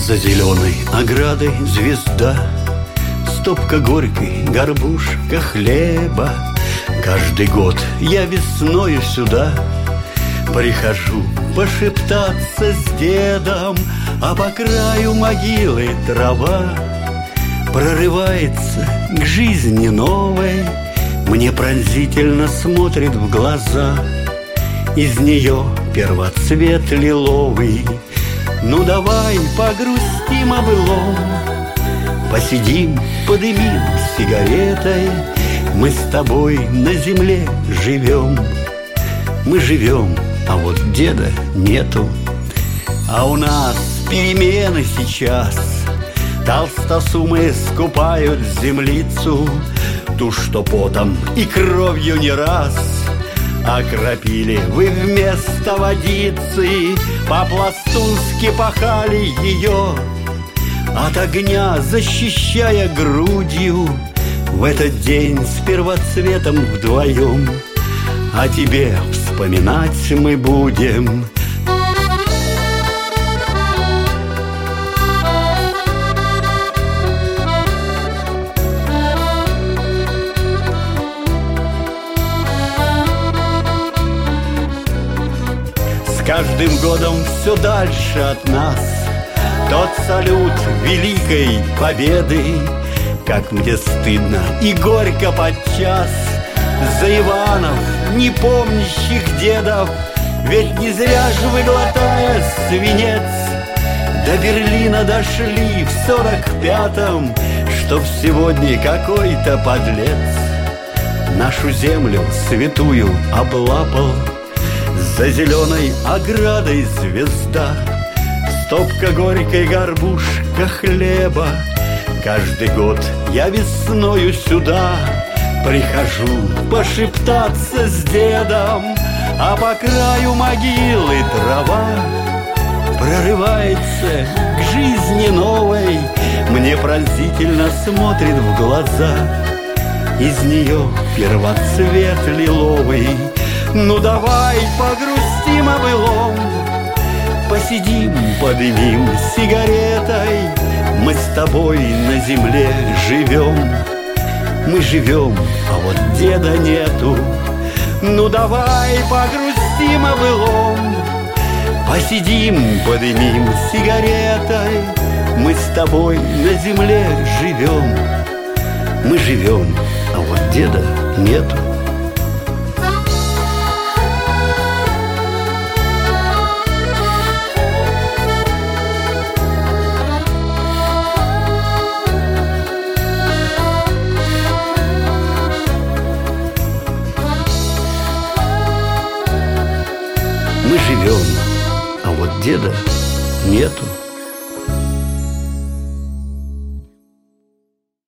За зеленой оградой звезда, стопка горькой, горбушка хлеба. Каждый год я весною сюда прихожу пошептаться с дедом, а по краю могилы трава прорывается к жизни новой, мне пронзительно смотрит в глаза. Из нее первоцвет лиловый. Ну давай погрустим о былом, посидим, подымим сигаретой. Мы с тобой на земле живем. Мы живем, а вот деда нету. А у нас перемены сейчас. Толстосумы скупают землицу, ту, что потом и кровью не раз окропили вы вместо водицы, по-пластунски пахали ее, от огня защищая грудью. В этот день с первоцветом вдвоем о тебе вспоминать мы будем. С каждым годом все дальше от нас тот салют великой победы. Как мне стыдно и горько подчас за Иванов, не помнящих дедов. Ведь не зря же вы, глотая свинец, до Берлина дошли в 45-м, чтоб сегодня какой-то подлец нашу землю святую облапал. За зеленой оградой звезда, стопка горькой, горбушка хлеба. Каждый год я весною сюда прихожу пошептаться с дедом, а по краю могилы трава прорывается к жизни новой, мне пронзительно смотрит в глаза. Из нее первоцвет лиловый. Ну давай погрустим о былом, посидим, подымим сигаретой. Мы с тобой на земле живем. Мы живем, а вот деда нету. Ну давай погрустим о былом, посидим, подымим сигаретой. Мы с тобой на земле живем. Мы живем, а вот деда нету. Мы живем, а вот деда нету.